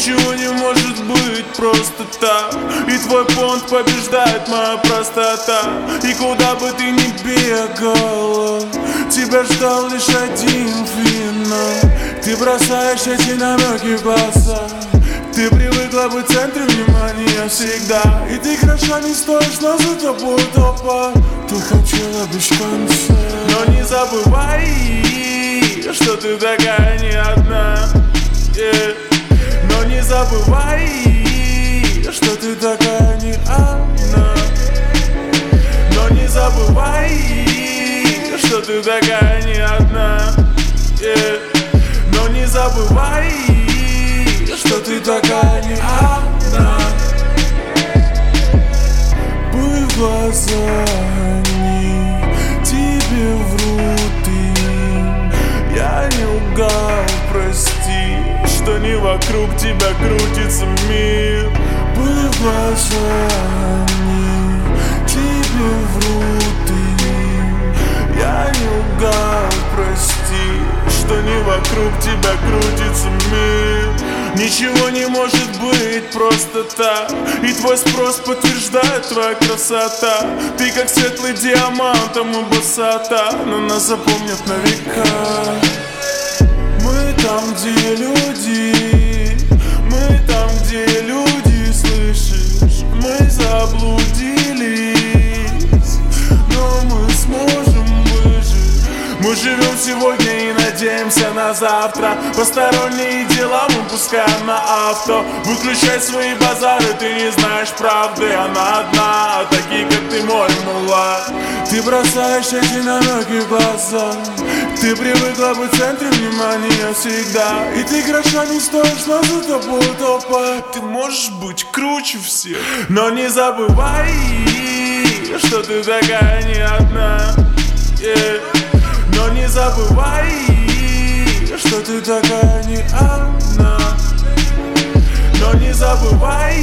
Ничего не может быть просто так. И твой понт побеждает моя простота. И куда бы ты ни бегала, тебя ждал лишь один финал. Ты бросаешь эти намеки в глаза. Ты привыкла быть в центре внимания всегда. И ты хороша не стоишь, но за тобой толпа. Ты хотела без конца. Но не забывай, что ты такая не одна, Но не забывай, что ты такая не одна. Но не забывай, что ты такая не одна, Но не забывай, что ты такая не одна. Пыль в глаза они тебе врут им. Я не лгал, прости, что не вокруг тебя крутится мир. Пыль в глаза они тебе врут им. Я не лгал, прости, что не вокруг тебя крутится мир. Ничего не может быть просто так. И твой спрос подтверждает твоя красота. Ты как светлый диамант, а мы босота. Но нас запомнят на века. Мы там, где люди. Мы там, где люди, слышишь? Мы заблудились, но мы сможем выжить. Мы живем сегодня и надеемся на завтра. Посторонние дела мы пускаем на авто. Выключай свои базары, ты не знаешь правды. Она одна, а такие как ты мой мула. Ты бросаешь эти намеки в глаза. Ты привыкла быть в центре внимания всегда. И ты хороша не стоишь, но за тобой толпа. Ты можешь быть круче всех. Но не забывай, что ты такая не одна, Но не забывай, что ты такая не одна. Но не забывай,